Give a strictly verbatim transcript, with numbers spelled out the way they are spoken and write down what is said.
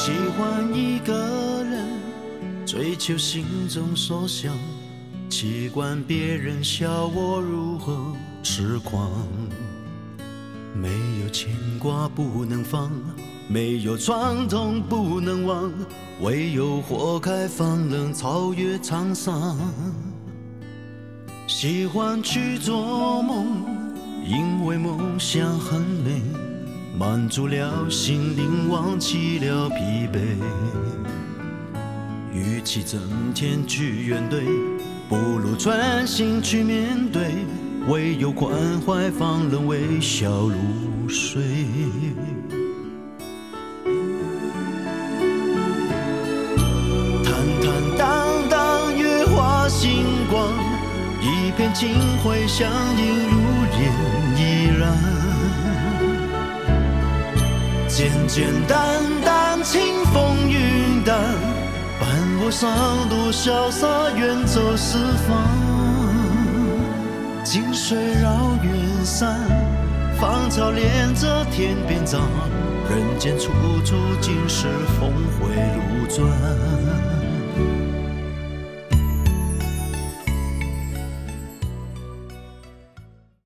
喜欢一个人，追求心中所想，习惯别人笑我如何痴狂。没有牵挂不能放，没有创痛不能忘，唯有火开放能超越沧桑。喜欢去做梦，因为梦想很美，满足了心灵，忘记了疲惫。与其整天去怨怼，不如专心去面对，唯有关怀方能微笑入睡。坦坦荡荡月华星光，一片清辉相映如烟依然。简简单单清风云淡，伴我上路潇洒远走四方。近水绕远山，芳草连着天边长，人间处处尽是峰回路转。